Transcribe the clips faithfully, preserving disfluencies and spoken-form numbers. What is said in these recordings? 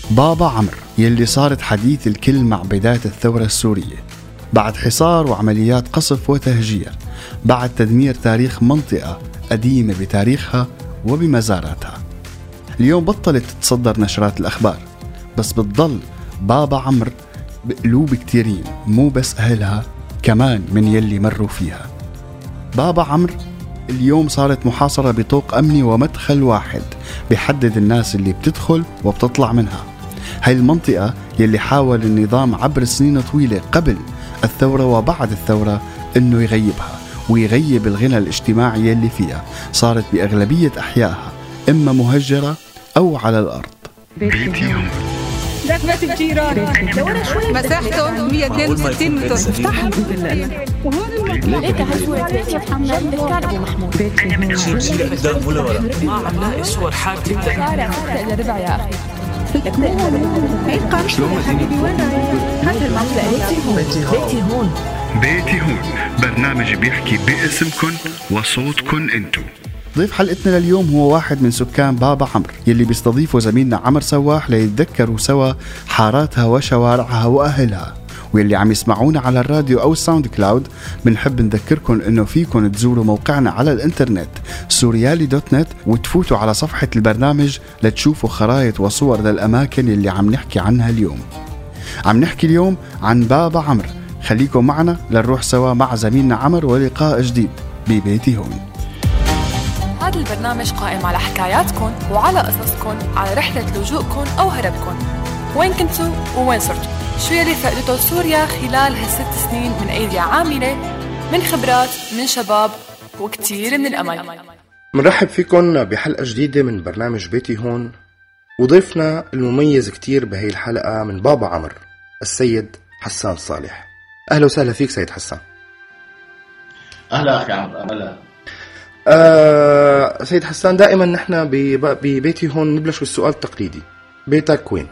بابا عمرو يلي صارت حديث الكل مع بداية الثورة السورية، بعد حصار وعمليات قصف وتهجير، بعد تدمير تاريخ منطقة قديمة بتاريخها وبمزاراتها. اليوم بطلت تتصدر نشرات الأخبار، بس بتضل بابا عمرو بقلوب كتيرين، مو بس أهلها، كمان من يلي مروا فيها. بابا عمرو اليوم صارت محاصرة بطوق أمني ومدخل واحد بيحدد الناس اللي بتدخل وبتطلع منها. هاي المنطقة يلي حاول النظام عبر سنين طويلة قبل الثورة وبعد الثورة إنه يغيبها ويغيب الغنى الاجتماعي يلي فيها، صارت بأغلبية أحيائها إما مهجرة أو على الأرض. بيتهم بيت الجيران مساحته مية واثنين وستين متر. افتحها ليك هالصورة بيتي محمد بالكار أبو محمود. بيتي شيء شيء قدام ولا ورا، ما عم لاقي صور حالتي شارع ستة إلى ربع يا أخي. هي قرش يا حبيبي وين هذا المنطقة؟ بيتي هون. بيتي هون بيتي هون برنامج بيحكي باسمكن وصوتكن انتو. ضيف حلقتنا لليوم هو واحد من سكان بابا عمرو يلي بيستضيفوا زميلنا عمر سواح ليتذكروا سوا حاراتها وشوارعها وأهلها. واللي عم يسمعونا على الراديو أو الساوند كلاود، بنحب نذكركم إنه فيكم تزوروا موقعنا على الإنترنت سوريالي دوت نت وتفوتوا على صفحة البرنامج لتشوفوا خرائط وصور للأماكن اللي عم نحكي عنها اليوم. عم نحكي اليوم عن بابا عمرو، خليكم معنا لنروح سوا مع زميلنا عمر ولقاء جديد ببيتي هون. هذا البرنامج قائم على حكاياتكم وعلى قصصكم على رحلة لجوءكم أو هربكم. وين كنتوا ووين صرتوا؟ شو يلي فقدته سوريا خلال هالست سنين من أيدي عاملة، من خبرات، من شباب وكتير من الأمل. منرحب فيكم بحلقة جديدة من برنامج بيتي هون، وضيفنا المميز كتير بهي الحلقة من بابا عمرو السيد حسان صالح. أهلا وسهلا فيك سيد حسان. أهلا أخي عمرو. أهلا. آه سيد حسان، دائما نحن ببيتي هون نبلش بالسؤال التقليدي، بيتك وين؟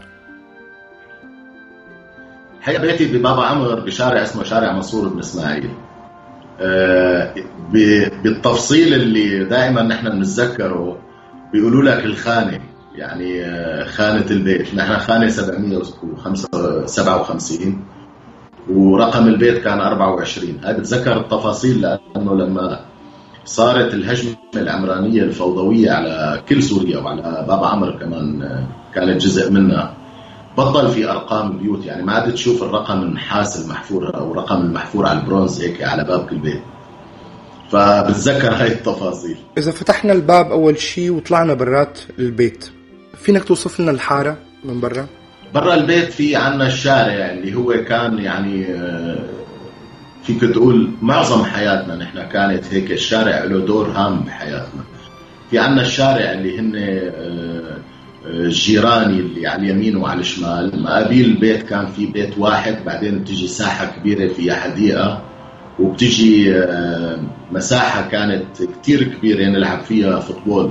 حقيقة بيتي ببابا عمرو بشارع اسمه شارع منصور بن اسماعيل. آه بالتفصيل اللي دائما نحن بنتذكره بيقولوا لك الخانة، يعني آه خانة البيت. نحن خانة سبعمية وسبعة وخمسين ورقم البيت كان أربعة وعشرين. هذا بتذكر التفاصيل لأنه لما صارت الهجمة العمرانية الفوضوية على كل سوريا وعلى بابا عمرو كمان كانت جزء منها، بطل في أرقام بيوت، يعني ما عاد تشوف الرقم النحاس المحفور أو رقم المحفور على البرونز هيك على باب كل بيت. فبتذكر هاي التفاصيل. إذا فتحنا الباب أول شيء وطلعنا برات البيت، فينك توصف لنا الحارة من برا؟ برا البيت في عنا الشارع اللي هو كان يعني فيك تقول معظم حياتنا نحن كانت هيك، الشارع له دور هام بحياتنا. في عنا الشارع اللي هن الجيراني اللي على اليمين وعلى الشمال، مقابل البيت كان في بيت واحد، بعدين بتجي ساحة كبيرة فيها حديقة، وبتجي مساحة كانت كتير كبيرة نلعب فيها فوتبول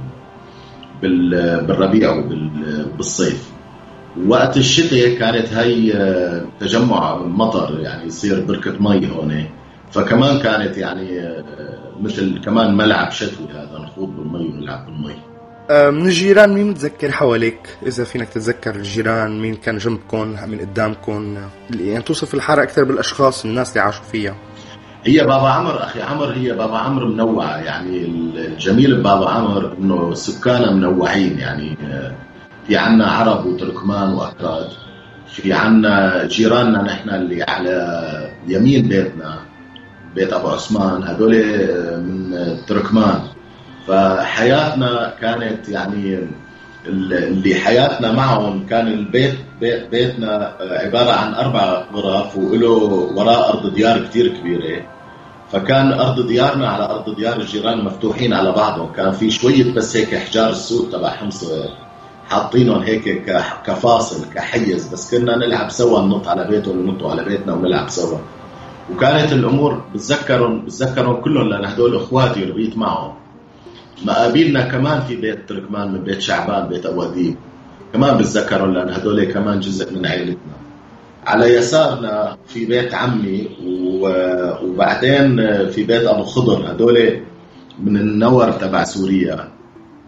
بالربيع وبالصيف. وقت الشتاء كانت هاي تجمع مطر، يعني يصير بركة مي هون، فكمان كانت يعني مثل كمان ملعب شتوي، هذا نخوض بالمي ونلعب بالمي. من الجيران مين متذكر حواليك؟ إذا فينك تتذكر الجيران مين كان جنبكم من قدامكم، يعني توصف الحارة أكثر بالأشخاص الناس اللي عاشوا فيها. هي بابا عمرو أخي عمرو هي بابا عمرو منوعة، يعني الجميل ببابا عمرو إنه سكانه منوعين، يعني في عنا عرب وتركمان وأكراد، في عنا جيراننا نحن اللي على يمين بيتنا بيت أبو عثمان، هذول من تركمان. فحياتنا كانت يعني اللي حياتنا معهم كان البيت بيت بيتنا عبارة عن أربع غرف وله وراء أرض ديار كتير كبيرة، فكان أرض ديارنا على أرض ديار الجيران مفتوحين على بعضهم. كان في شوية بس هيك حجار السود تبع حمص حاطينهم هيك كفاصل كحيز، بس كنا نلعب سوا، ننط على بيتهم وننطوا على بيتنا ونلعب سوا. وكانت الأمور بتذكرهم بتذكرهم كلهم لأن هدول إخواتي ربيت معهم. مقابلنا كمان في بيت تركمان من بيت شعبان بيت أبو أديب، كمان بتذكرهم لأن هدول كمان جزء من عائلتنا. على يسارنا في بيت عمي، وبعدين في بيت أبو خضر، هدول من النور تبع سوريا.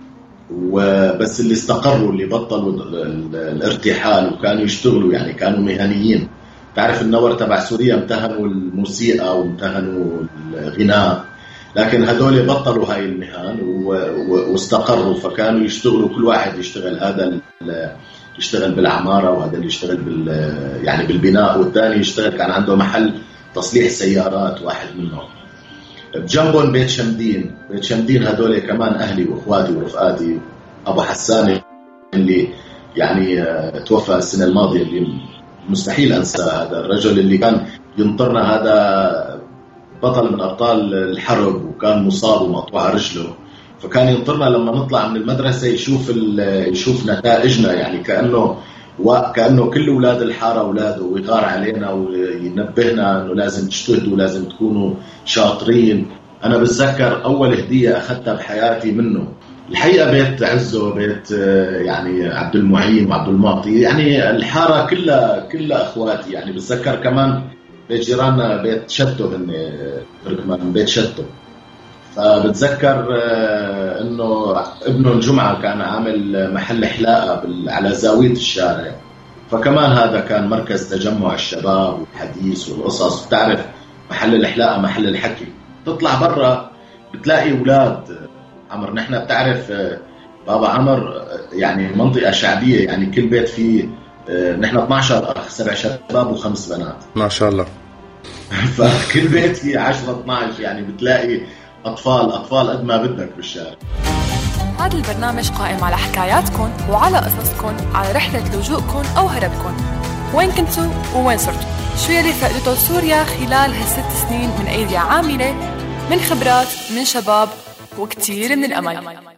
وبس اللي استقروا اللي بطلوا الارتحال وكانوا يشتغلوا يعني كانوا مهنيين. تعرف النور تبع سوريا امتهنوا الموسيقى وامتهنوا الغناء، لكن هذول بطلوا هاي المهن واستقروا، فكانوا يشتغلوا كل واحد يشتغل، هذا يشتغل بالعمارة وهذا اللي يشتغل بال يعني بالبناء، والثاني يشتغل كان عنده محل تصليح سيارات واحد منهم. بجنبهم بيت شمدين، بيت شمدين هذول كمان أهلي وإخواتي ورفقاتي. أبو حسان اللي يعني توفى السنة الماضية اللي مستحيل أنسى، هذا الرجل اللي كان ينطرنا، هذا بطل من أبطال الحرب وكان مصاب ومقطوع رجله، فكان ينطرنا لما نطلع من المدرسة يشوف يشوف نتائجنا، يعني كأنه وكأنه كل أولاد الحارة أولاده، ويغار علينا وينبهنا أنه لازم تجتهدوا لازم تكونوا شاطرين. أنا بتذكر أول هدية أخذتها بحياتي منه الحقيقة بيت عزه، بيت يعني عبد المعين وعبد المعطي، يعني الحارة كلها كلها أخواتي. يعني بتذكر كمان بيت جيراننا بيت شتو، من تركمان بيت شتو. فبتذكر انه ابنه الجمعة كان عامل محل حلاقة على زاوية الشارع، فكمان هذا كان مركز تجمع الشباب والحديث والقصص. بتعرف محل الحلاقة محل الحكي، تطلع برا بتلاقي أولاد عمر. نحن بتعرف بابا عمر يعني منطقة شعبية، يعني كل بيت فيه نحن اثني عشر أخ، سبع شباب وخمس بنات ما شاء الله. فكل بيت فيه عشرة اثني عشر، يعني بتلاقي أطفال أطفال قد ما بدك بالشارع. هذا البرنامج قائم على حكاياتكم وعلى قصصكم، على رحلة لجوءكم أو هربكم. وين كنتوا ووين صرتوا؟ شو يلي فقدته سوريا خلال هالست سنين من أيدي عاملة، من خبرات، من شباب، وكتير من الأمل.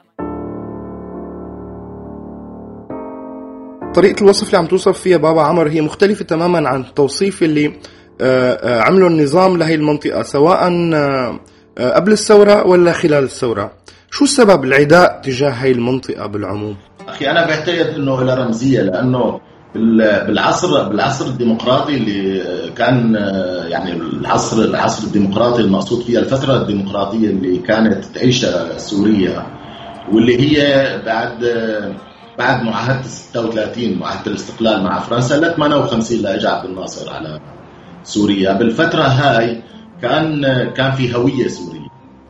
طريقة الوصف اللي عم توصف فيها بابا عمر هي مختلفة تماما عن التوصيف اللي عمله النظام لهي المنطقة، سواء قبل الثورة ولا خلال الثورة. شو السبب العداء تجاه هاي المنطقة بالعموم؟ أخي أنا بعتقد أنه إلى رمزية، لأنه بالعصر بالعصر الديمقراطي اللي كان يعني العصر العصر الديمقراطي المقصود فيها الفترة الديمقراطية اللي كانت تعيشها سوريا، واللي هي بعد بعد معاهدة ستة وثلاثين، معاهدة الاستقلال مع فرنسا، ل ثمانية وخمسين لأجى عبد الناصر على سوريا. بالفترة هاي كان كان في هوية سورية.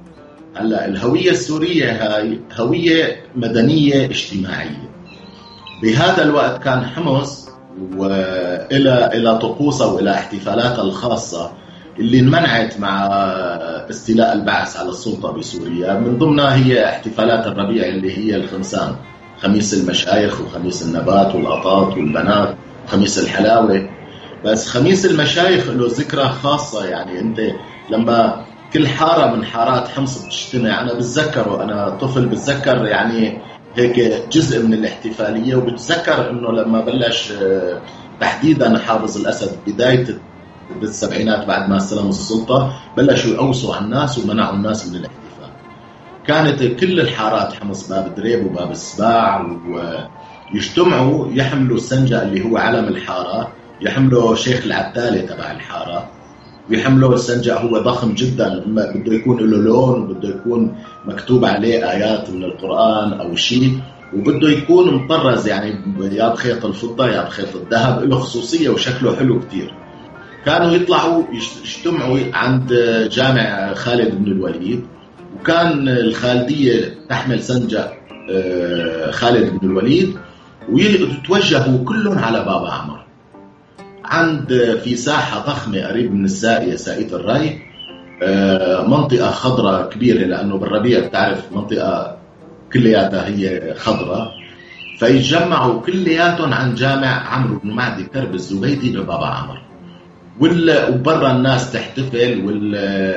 هلا الهوية السورية هاي هوية مدنية اجتماعية. بهذا الوقت كان حمص وإلى إلى طقوسها وإلى احتفالاتها الخاصة اللي انمنعت مع استيلاء البعث على السلطة بسوريا، من ضمنها هي احتفالات الربيع اللي هي الخمسان، خميس المشايخ وخميس النبات والقطاط والبنات وخميس الحلاوة. بس خميس المشايخ له ذكرى خاصة، يعني أنت لما كل حارة من حارات حمص بتجتمع، أنا بتذكره أنا طفل بتذكر يعني هيك جزء من الاحتفالية، وبتذكر إنه لما بلش تحديدا حافظ الأسد بداية بالسبعينات بعد ما استلم السلطة، بلشوا يقوصوا على الناس ومنعوا الناس من الاحتفال. كانت كل الحارات حمص، باب دريب وباب السباع، ويجتمعوا يحملوا السنجة اللي هو علم الحارة، يحملوا شيخ العتالة تبع الحارة، ويحملوا السنجة هو ضخم جدا، بده يكون له لون وبده يكون مكتوب عليه آيات من القرآن أو شيء، وبده يكون مطرز يعني يا بخيط الفضة يا بخيط الذهب، له خصوصية وشكله حلو كتير. كانوا يطلعوا يجتمعوا عند جامع خالد بن الوليد، وكان الخالدية تحمل سنجة خالد بن الوليد، ويتوجهوا كلهم على بابا عمر عند في ساحة ضخمة قريب من الساقية، ساقية الري، منطقة خضراء كبيرة، لأنه بالربيع بتعرف منطقة كلياتها هي خضراء. فيتجمعوا كلياتهم عن جامع عمرو بن معدي كرب الزبيدي لبابا عمر، وبرا الناس تحتفل، وال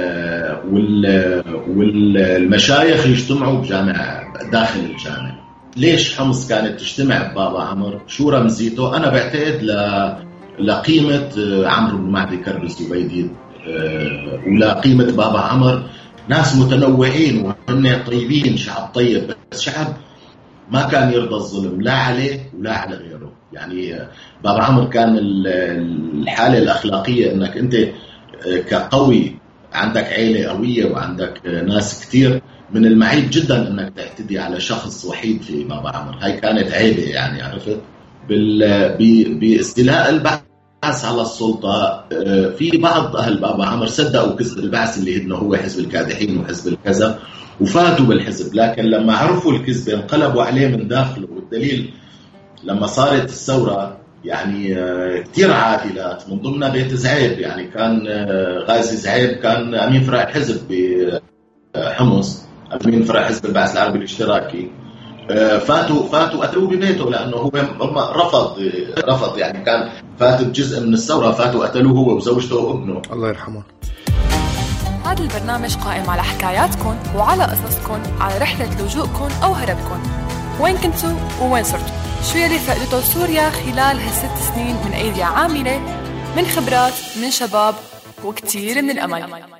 وال والمشايخ يجتمعوا بجامع داخل الجامع. ليش حمص كانت تجتمع ببابا عمر؟ شو رمزيته؟ أنا بعتقد ل لقيمة عمرو بن معدي كرب الزبيدي ولقيمة بابا عمر. ناس متنوعين وهم طيبين، شعب طيب، بس شعب ما كان يرضى الظلم لا عليه ولا على غيره. يعني بابا عمر كان الحالة الأخلاقية أنك أنت كقوي عندك عيلة قوية وعندك ناس كتير، من المعيب جدا انك تعتدي على شخص وحيد في بابا عمر. هاي كانت عيبه يعني، عرفت؟ باستيلاء البعث على السلطه في بعض اهل بابا عمر صدقوا كذب البعث اللي انه هو حزب الكادحين وحزب الكذا وفاتوا بالحزب، لكن لما عرفوا الكذبه انقلبوا عليه من داخله. والدليل لما صارت الثوره يعني كثير عائلات من ضمنها بيت زعيب، يعني كان غازي زعيب كان امين فرع الحزب بحمص، امين فرع حزب البعث العربي الاشتراكي، فاتوا فاتوا قتلوه ببيته لانه هو رفض رفض يعني كان فات بجزء من الثوره، فاتوا قتلوه هو وزوجته وابنه الله يرحمه. هذا البرنامج قائم على حكاياتكم وعلى قصصكم على رحله لجوءكم او هربكم. وين كنتوا ووين صرتوا؟ شو يلي فقدته سوريا خلال هالست سنين من ايديا عامله، من خبرات، من شباب، وكتير من الامل.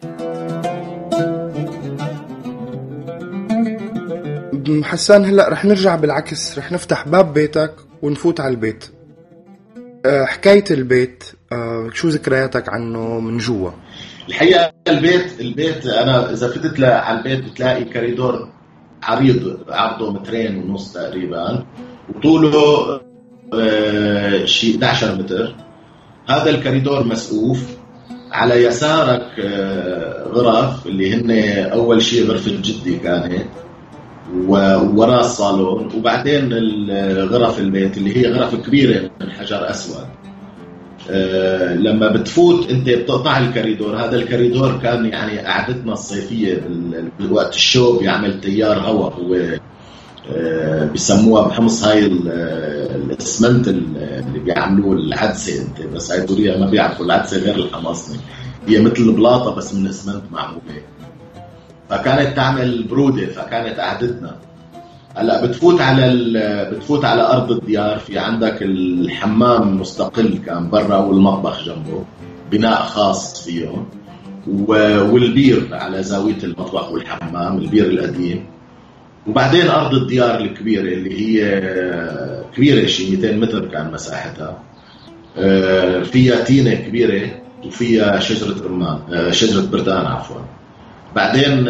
حسان هلأ رح نرجع بالعكس، رح نفتح باب بيتك ونفوت على البيت. أه حكاية البيت، أه شو ذكرياتك عنه من جوا؟ الحقيقة البيت البيت أنا إذا فتت على البيت بتلاقي كوريدور عريض عرضه مترين ونص تقريبا وطوله أه شيء إحدى عشر متر. هذا الكوريدور مسقوف، على يسارك أه غرف اللي هن أول شيء غرفة جدي كانت ووراء الصالون، وبعدين غرف البيت اللي هي غرف كبيرة من حجر أسود. أه لما بتفوت انت بتقطع الكوريدور، هذا الكوريدور كان يعني قعدتنا الصيفية بالوقت الشوب يعمل تيار هواء، هو أه بيسموها بحمص هاي الاسمنت اللي بيعملوه العدسة. انت بس هاي سوريا ما بيعرفوا العدسة غير الحمصني، هي مثل البلاطة بس من اسمنت معمولة، فكانت تعمل برودة، فكانت قعدتنا. هلا بتفوت على بتفوت على ارض الديار، في عندك الحمام مستقل كان برا والمطبخ جنبه، بناء خاص فيه، والبير على زاويه المطبخ والحمام، البير القديم. وبعدين ارض الديار الكبيره اللي هي كبيره شيء مئتين متر كان مساحتها، فيها تينه كبيره وفيها شجره رمان، شجره بردان عفوا. بعدين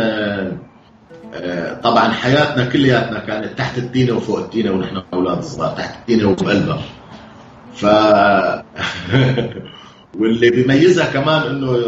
طبعا حياتنا كلياتنا كانت تحت التينه وفوق التينه ونحن اولاد صغار، تحت التينه وبقلبها. ف واللي بيميزها كمان انه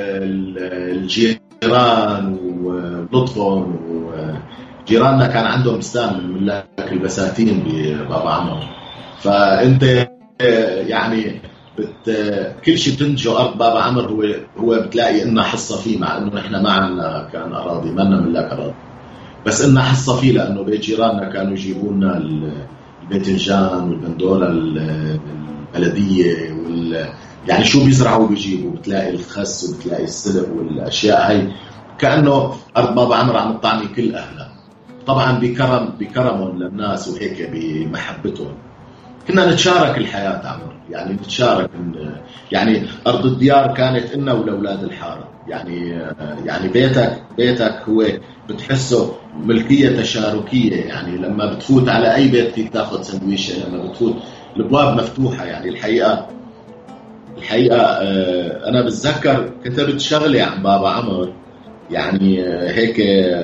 الجيران ولطفهم، وجيراننا كان عندهم بستان من ملاك البساتين ببابا عمر، فانت يعني بت... كل شيء بتنتجه ارض بابا عمر هو هو بتلاقي انها حصه فيه، مع انه نحن ما عندنا كان اراضي، ما لنا ملاك اراضي، بس إنها حصة فيه لأنه بيت جيراننا كانوا يجيبوا لنا الباذنجان والبندورة البلدية وال يعني شو بيزرعوا بيجيبوا، بتلاقي الخس وبتلاقي السلق والأشياء هاي، كأنه أرض بابا عمر عم تطعمي كل أهلها. طبعا بكرم بكرمهم للناس وهيك بمحبتهم كنا نتشارك الحياة عمر، يعني نتشارك يعني أرض الديار كانت إلنا ولأولاد الحارة، يعني يعني بيتك بيتك هو بتحسه ملكية تشاركية، يعني لما بتفوت على أي بيت فيك تاخذ سندويشة، لما بتفوت الأبواب مفتوحة. يعني الحقيقة الحقيقة أنا بتذكر كتبت شغلة عن بابا عمر، يعني هيك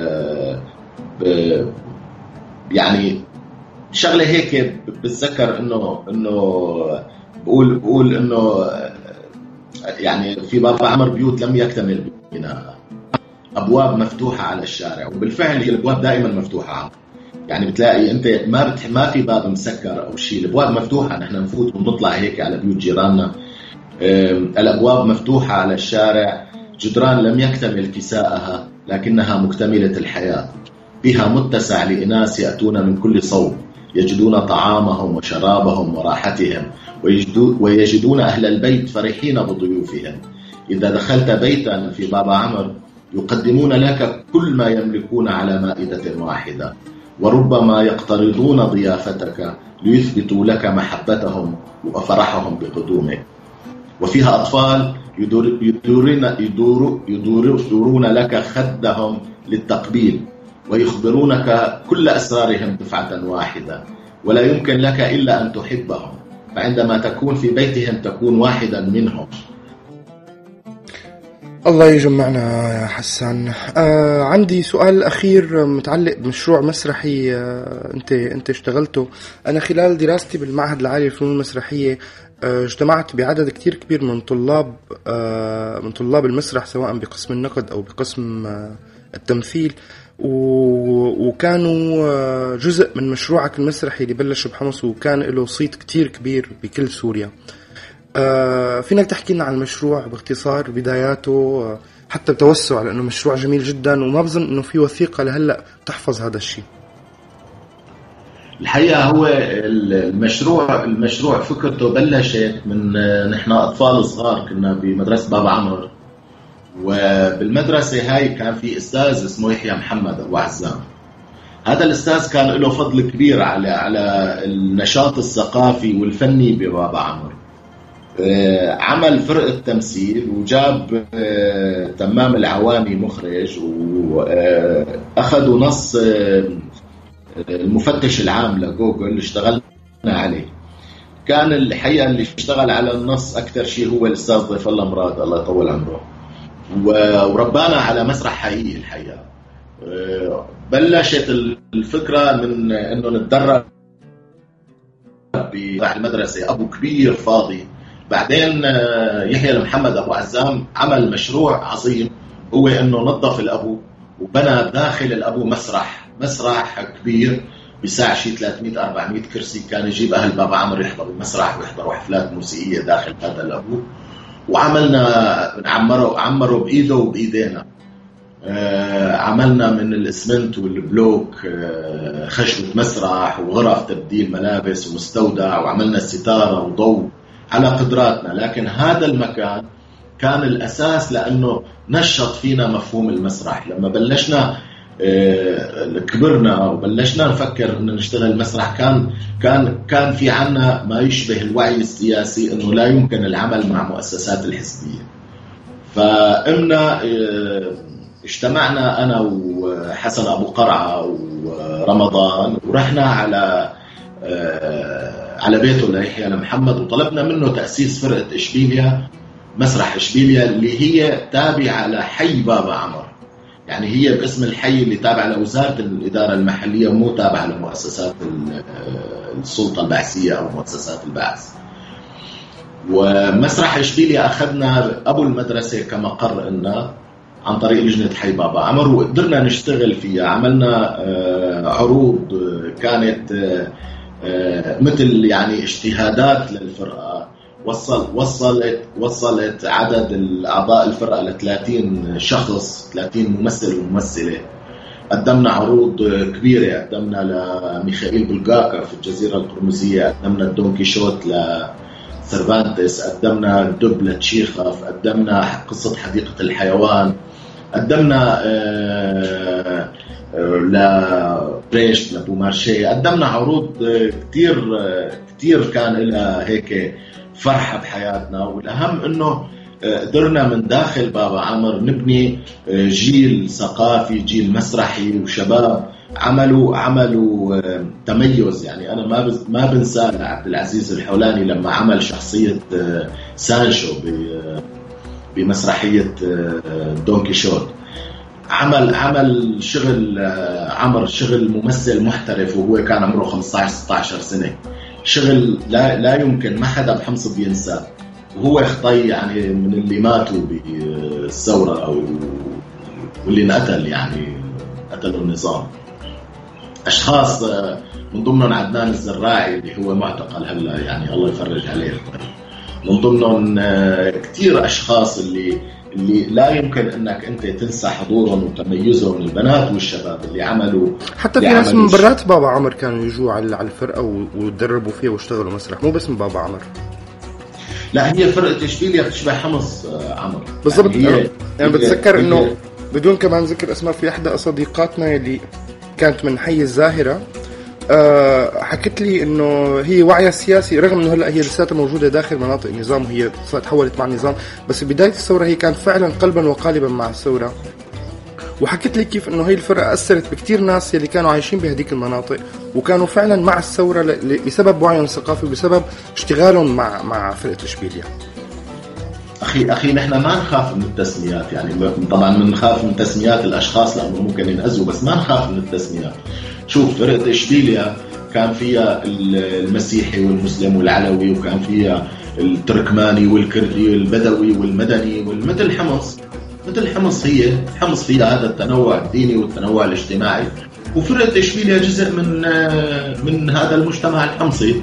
يعني شغلة هيك بتذكر إنه إنه بقول بقول إنه يعني في بابا عمر بيوت لم يكتمل بناءها، أبواب مفتوحة على الشارع، وبالفعل هي الأبواب دائما مفتوحة. يعني بتلاقي أنت ما بتح ما في باب مسكر أو شيء، الأبواب مفتوحة، نحن نفوت ونطلع هيك على بيوت جيراننا، الأبواب مفتوحة على الشارع، جدران لم يكتمل كساءها لكنها مكتملة الحياة، بها متسع لإناس يأتون من كل صوب، يجدون طعامهم وشرابهم وراحتهم، ويجدون أهل البيت فرحين بضيوفهم. إذا دخلت بيتا في بابا عمر يقدمون لك كل ما يملكون على مائدة واحدة، وربما يقترضون ضيافتك ليثبتوا لك محبتهم وفرحهم بقدومك. وفيها أطفال يدور يدورون, يدور يدور يدورون لك خدهم للتقبيل، ويخبرونك كل أسرارهم دفعة واحدة، ولا يمكن لك إلا أن تحبهم، فعندما تكون في بيتهم تكون واحدا منهم. الله يجمعنا يا حسان. آه عندي سؤال أخير متعلق بمشروع مسرحي آه أنت أنت اشتغلته. أنا خلال دراستي بالمعهد العالي للفنون المسرحية آه اجتمعت بعدد كتير كبير من طلاب آه من طلاب المسرح، سواء بقسم النقد أو بقسم آه التمثيل، وكانوا جزء من مشروعك المسرحي اللي بلش بحمص وكان له صيت كتير كبير بكل سوريا. آه فينك تحكي لنا عن المشروع باختصار، بداياته، حتى بتوسع، لأنه مشروع جميل جدا وما بظن أنه في وثيقة لهلأ تحفظ هذا الشيء. الحقيقة هو المشروع المشروع فكرته بلشت من نحن أطفال صغار، كنا بمدرسة بابا عمر، وبالمدرسة هاي كان في أستاذ اسمه يحيى محمد أبو عزام. هذا الأستاذ كان له فضل كبير على على النشاط الثقافي والفني ببابا عمر. عمل فرقة تمثيل وجاب تمام العوامي مخرج، وأخذوا نص المفتش العام لجوجل اللي اشتغلنا عليه. كان الحقيقة اللي اشتغل على النص أكثر شيء هو الأستاذ ضيف الله مراد الله يطول عمره، وربانا على مسرح حقيقي. الحقيقة بلشت الفكرة من أنه نتدرب بالمدرسة، أبو كبير فاضي. بعدين يحيى محمد أبو عزام عمل مشروع عظيم، هو أنه نظف الأبو وبنى داخل الأبو مسرح مسرح كبير بساع شيء ثلاثمية أربعمية كرسي. كان يجيب أهل بابا عمر يحضروا المسرح ويحضروا حفلات موسيقية داخل هذا الأبو. وعملنا عمره عمره بإيده وبإيدينا. آه عملنا من الإسمنت والبلوك آه خشبة مسرح وغرف تبديل ملابس ومستودع، وعملنا ستارة وضوء على قدراتنا. لكن هذا المكان كان الأساس لأنه نشط فينا مفهوم المسرح. لما بلشنا آه كبرنا وبلشنا نفكر إن نشتغل مسرح، كان كان كان في عنا ما يشبه الوعي السياسي إنه لا يمكن العمل مع مؤسسات الحزبية. فإمنا آه اجتمعنا أنا وحسن أبو قرعة ورمضان، ورحنا على آه على بيته ليحيى محمد، وطلبنا منه تأسيس فرقة إشبيليا، مسرح إشبيليا، اللي هي تابعة لحي بابا عمر. يعني هي باسم الحي اللي تابع لوزارة الإدارة المحلية ومو تابع لمؤسسات السلطة البعثية أو مؤسسات البعث. ومسرح إشبيليا أخذنا أبو المدرسة كمقر لنا عن طريق لجنة حي بابا عمر، وقدرنا نشتغل فيها. عملنا عروض كانت مثل يعني اجتهادات للفرقة، وصل وصلت وصلت عدد الأعضاء الفرقة ل ثلاثين شخص، ثلاثين ممثل وممثلة. قدمنا عروض كبيرة، قدمنا لميخائيل بلغاكا في الجزيرة القرمزية، قدمنا الدون كيشوت لسيرفانتس، قدمنا الدب لتشيخوف، قدمنا قصة حديقة الحيوان، قدمنا آه لبريشت لبومارشي. قدمنا عروض كتير كتير كان لها هيك فرحة بحياتنا. والأهم إنه قدرنا من داخل بابا عمر نبني جيل ثقافي، جيل مسرحي، وشباب عملوا عملوا تميز. يعني أنا ما ما بنسى عبد العزيز الحولاني لما عمل شخصية سانشو بمسرحية دون كيشوت، عمل عمل شغل عمر شغل ممثل محترف، وهو كان عمره خمسة عشر ستة عشر سنة. شغل لا لا يمكن ما حدا بحمص بينساه. وهو خطي يعني من اللي ماتوا بالثورة أو واللي انقتل، يعني قتلوا النظام. أشخاص من ضمنهم عدنان الزراعي اللي هو معتقل هلا، يعني الله يفرج عليه. من ضمنهم كتير أشخاص اللي اللي لا يمكن انك انت تنسى حضورهم وتميزهم، البنات والشباب اللي عملوا. حتى في ناس من برات بابا عمر كانوا يجوا على الفرقه ويتدربوا فيها واشتغلوا مسرح، مو بس من بابا عمر. لا، هي فرقه إشبيليا بتشبه حمص عمر بالضبط. يعني, يعني بتذكر انه بدون كمان ذكر اسماء، في احدى صديقاتنا اللي كانت من حي الزاهره أه حكت لي انه هي وعيها السياسي، رغم انه هلا هي لساتها موجوده داخل مناطق النظام وهي تحولت مع النظام، بس بدايه الثوره هي كانت فعلا قلبا وقالبا مع الثوره. وحكت لي كيف انه هي الفرقه اثرت بكثير ناس اللي كانوا عايشين بهديك المناطق وكانوا فعلا مع الثوره بسبب وعيهم الثقافي وبسبب اشتغالهم مع مع فرقه إشبيليا. أخي أخي نحن ما نخاف من التسميات، يعني طبعا بنخاف من تسميات الأشخاص لأنه ممكن ينأذوا، بس ما نخاف من التسميات. شوف فرقة إشبيليا كان فيها المسيحي والمسلم والعلوي، وكان فيها التركماني والكردي والبدوي والمدني، والمثل حمص مثل حمص هي حمص فيها هذا التنوع الديني والتنوع الاجتماعي، وفرقة إشبيليا جزء من من هذا المجتمع الحمصي،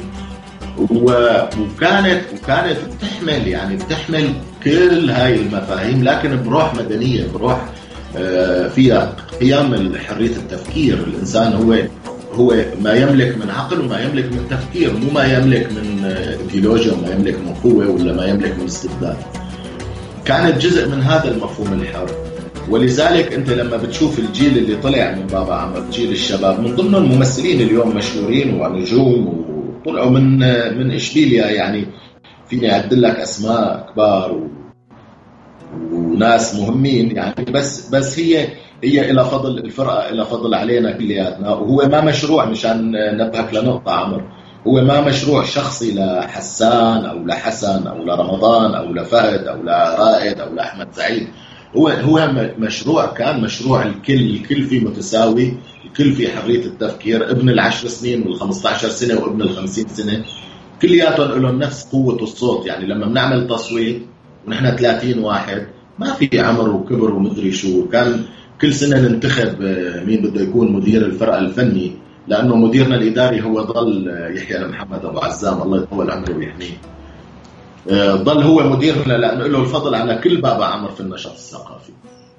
وكانت وكانت بتحمل يعني بتحمل كل هاي المفاهيم، لكن بروح مدنية، بروح فيها قيم حرية التفكير. الإنسان هو هو ما يملك من عقل وما يملك من تفكير، مو ما يملك من ايديولوجيا وما يملك من قوة ولا ما يملك من استبداد. كانت جزء من هذا المفهوم الحر، ولذلك أنت لما بتشوف الجيل اللي طلع من بابا عمر، جيل الشباب، من ضمن الممثلين اليوم مشهورين ونجوم وطلعوا من من إشبيليا، يعني فيني أعدل لك أسماء كبار و... وناس مهمين يعني، بس بس هي هي إلى فضل الفرقة، إلى فضل علينا كلياتنا. وهو ما مشروع، مشان نبهك لنقطة عمر، هو ما مشروع شخصي لحسان أو لحسن أو لرمضان أو لفهد أو لرائد أو لأحمد سعيد، هو هو مشروع كان مشروع الكل، الكل فيه متساوي، الكل فيه حرية التفكير. ابن العشر سنين والخمسة عشر سنة وابن الخمسين سنة كلياتهم لهم نفس قوة الصوت. يعني لما بنعمل تصويت ونحن ثلاثين واحد، ما في عمر وكبر ومدري شو، كان كل سنة ننتخب مين بده يكون مدير الفرقة الفني، لأنه مديرنا الإداري هو ضل يحيى محمد أبو عزام الله يطول عمره ويحميه، ضل هو مديرنا لأنه له الفضل على كل بابا عمر في النشاط الثقافي.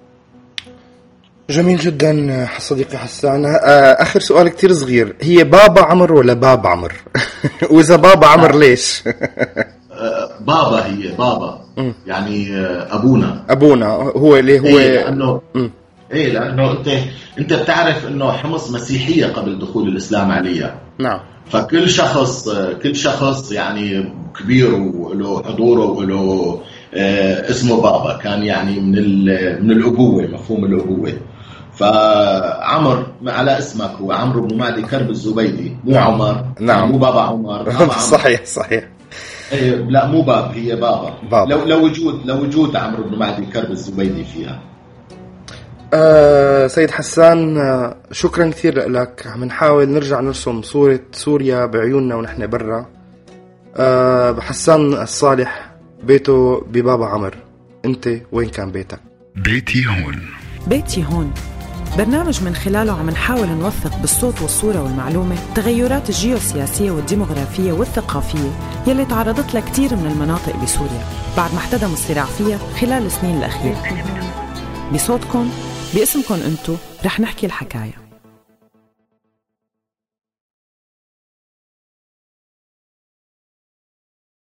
جميل جدا صديقي حسان. آخر سؤال كتير صغير، هي بابا عمر ولا باب عمر؟ وإذا بابا عمر ليش؟ بابا، هي بابا م. يعني أبونا أبونا هو اللي هو إيه لأنه م. إيه لأنه أنت أنت بتعرف إنه حمص مسيحية قبل دخول الإسلام عليها. نعم. فكل شخص كل شخص يعني كبير وله حضوره وله آه اسمه بابا، كان يعني من من الأبوة، مفهوم الأبوة. فعمر على اسمك هو عمرو بن معدي كرب الزبيدي، مو عمر. نعم. مو بابا عمر, بابا عمر. صحيح صحيح. إيه لا مو باب، هي بابا, بابا. لو لو وجود لو وجود عمرو بن معدي كرب الزبيدي فيها. آه سيد حسان، آه شكرا كثير لك. عم نحاول نرجع نرسم صورة سوريا بعيوننا ونحن برا. آه حسان الصالح بيته ببابا عمر، انت وين كان بيتك؟ بيتي هون. بيتي هون برنامج من خلاله عم نحاول نوثق بالصوت والصورة والمعلومة التغيرات الجيوسياسية والديموغرافية والثقافية يلي تعرضت لها كتير من المناطق بسوريا بعد ما احتدم الصراع فيها خلال السنين الأخيرة. بصوتكم باسمكم انتو رح نحكي الحكاية.